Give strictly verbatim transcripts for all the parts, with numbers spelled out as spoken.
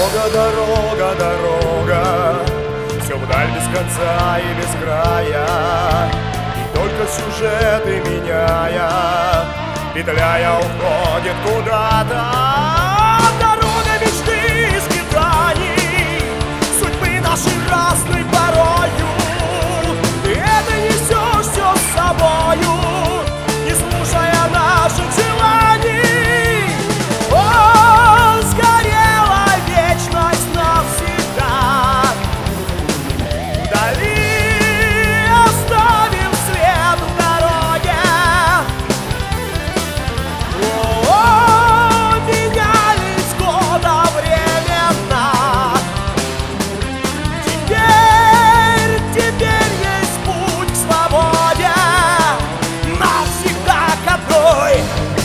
Дорога, дорога, дорога, все вдаль без конца и без края. И только сюжеты меняя, петляя уходит куда-то. Дорога мечты и скитаний, судьбы нашей разной порою. И это несешь все с собою, не слушая наших желаний. О, сгорела вечность навсегда, вдали оставим свет в дороге. О, менялись года временно, теперь, теперь есть путь к свободе, навсегда к одной.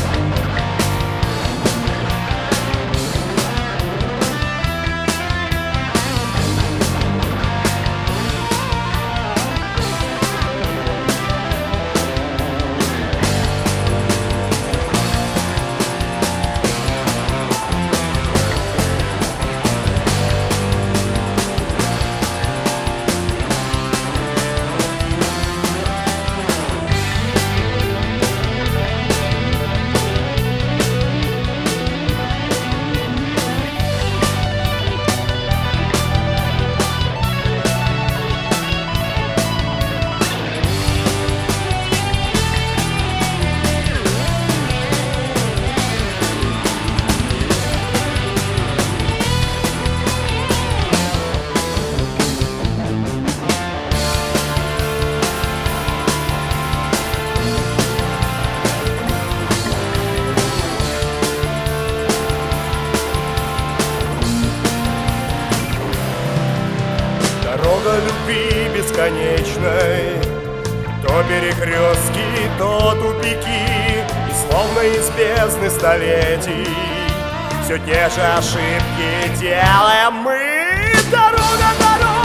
Дорога любви бесконечной, то перекрестки, то тупики, и словно из бездны столетий все те же ошибки делаем мы. Дорога, дорога.